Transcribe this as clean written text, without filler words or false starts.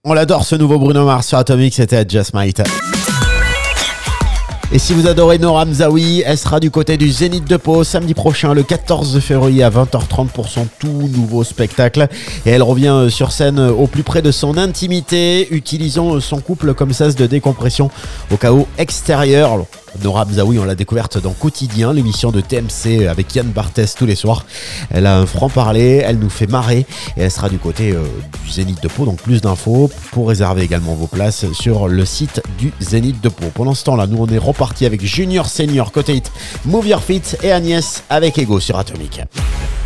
On l'adore ce nouveau Bruno Mars sur Atomic, c'était Just Might. Et si vous adorez Nora Mzaoui, elle sera du côté du Zénith de Pau samedi prochain, le 14 février à 20h30 pour son tout nouveau spectacle. Et elle revient sur scène au plus près de son intimité, utilisant son couple comme sas de décompression au chaos extérieur. Nora Mzaoui, on l'a découverte dans Quotidien, l'émission de TMC avec Yann Barthès tous les soirs. Elle a un franc-parler, elle nous fait marrer et elle sera du côté du Zénith de Pau. Donc plus d'infos pour réserver également vos places sur le site du Zénith de Pau. Pendant ce temps-là, nous on est reparti avec Junior Senior côté hit, Move Your Feet et Agnès avec Ego sur Atomic.